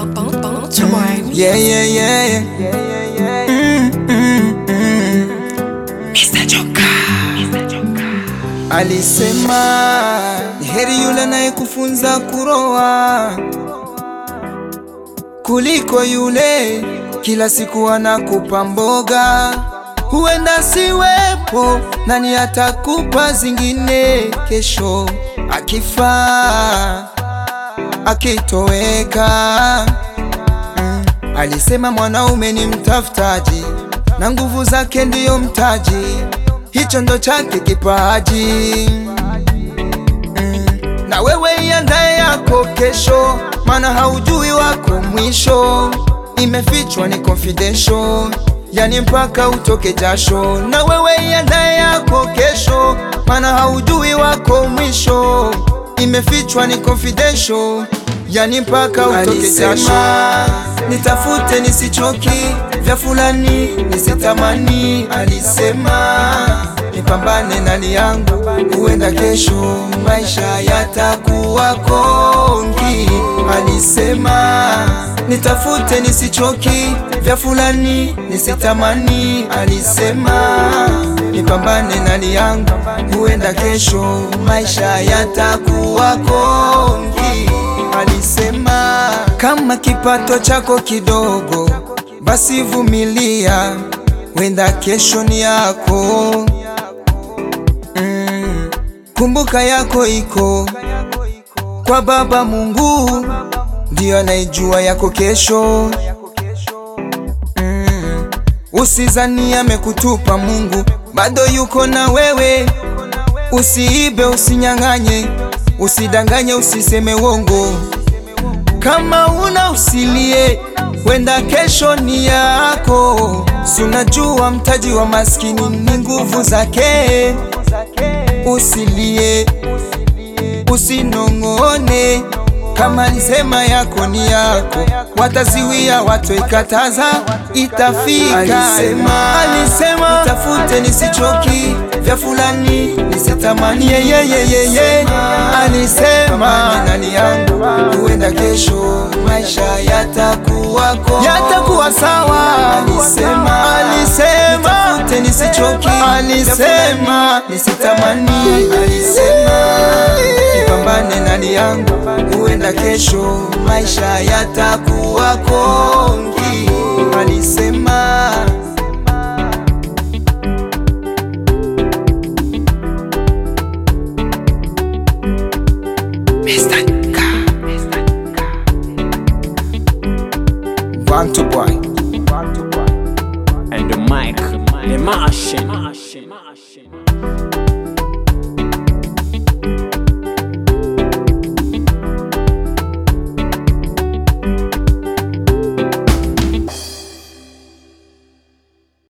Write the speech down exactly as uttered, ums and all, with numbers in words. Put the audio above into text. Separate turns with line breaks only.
Yeah, yeah, yeah, yeah. Mm, mm, mm.
mister Joka.
Alisema ni heri yule anayekufunza kuroa kuliko yule kila siku anakupa mboga. Huenda siwepo, nani atakupa zingine kesho akifa akitoweka. mm. Alisema mwanaume ni mtafutaji na nguvu zake ndiyo mtaji, hicho ndo chake kipaji. mm. Na wewe iandae yako kesho, maana haujui wako mwisho. Imefichwa ni confidential, yani mpaka utoke jasho. Na wewe iandae yako kesho, maana haujui wako mwisho. Imefichwa ni confidential, yani mpaka utoke jasho. Nitafute nisichoki, vya fulani nisitamani. Alisema nipambane nani yangu, huenda kesho maisha yatakuwa kongi. Alisema nitafute nisichoki, vya fulani nisitamani. Alisema nipambane nani yangu, huenda kesho maisha yatakuwa kongi. Alisema kama kipato chako kidogo, basi vumilia, wenda kesho ni yako. mm. Kumbuka yako iko kwa Baba Mungu, ndiyo anaijua yako kesho. mm. Usizani amekutupa Mungu, bado yuko na wewe. Usiibe, usinyang'anye, usidanganye, usiseme uongo. Kama una usilie, wenda kesho ni yako. Sunajua mtaji wa maskini ni nguvu zake. Usilie, usinongone, kama alisema yako ni yako. Wataziwia watu ikataza, itafika. Alisema, alisema nitafute nisichoki, vya fulani nisitamani. yeah, yeah, yeah, yeah, yeah. Alisema nani yangu, huenda kesho maisha yatakuwa ko yatakuwa sawa. Alisema, alisema nitafute nisichoki, alisema nisitamani. Alisema nipambane nani yangu, huenda kesho maisha yatakuwa kongi. Alisema
mister Joka.
One to boy
and the mic, the machine.